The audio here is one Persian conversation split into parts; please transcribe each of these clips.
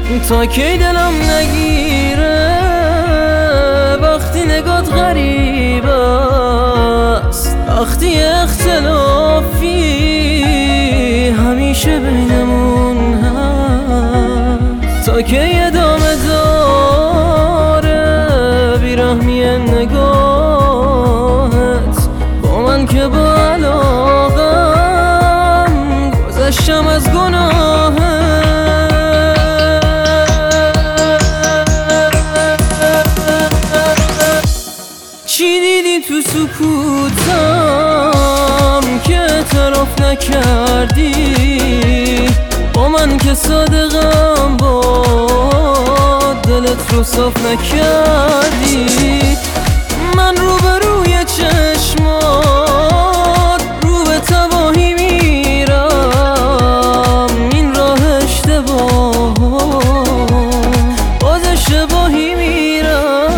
تا کی دلم نگیره وقتی نگات غریب است، وقتی اختلافی همیشه بینمون هست. تا کی ادامه داره بیرحمی نگاهت با من که با علاقم گذشتم از گناهت. چی دیدی تو سکوتم که اعتراف نکردی؟ با من که صادقم با دلت رو صاف نکردی. من روبروی چشمات رو به تباهی میرم، این راه اشتباه باز اشتباهی میرم.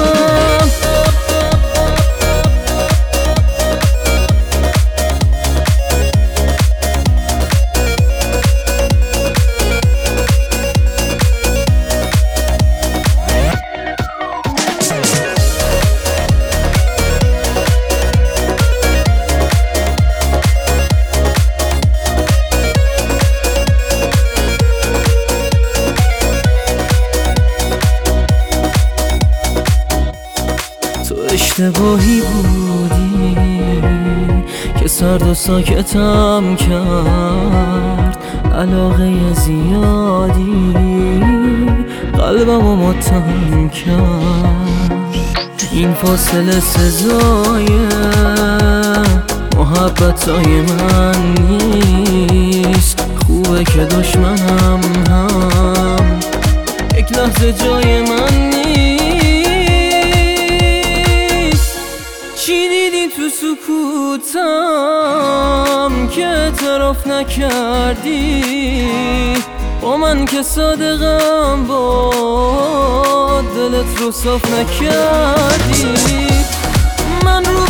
اشتباهی بودی که سرد و ساکتم کرد، علاقه زیادی قلبم رو متهم کرد. این فاصله سزای محبتای من نیست، خوبه که دشمنم هم یک لحظه جای من نیست. چی دیدی تو سکوتم که اعتراف نکردی؟ با من که صادقم با دلت رو صاف نکردی. من رو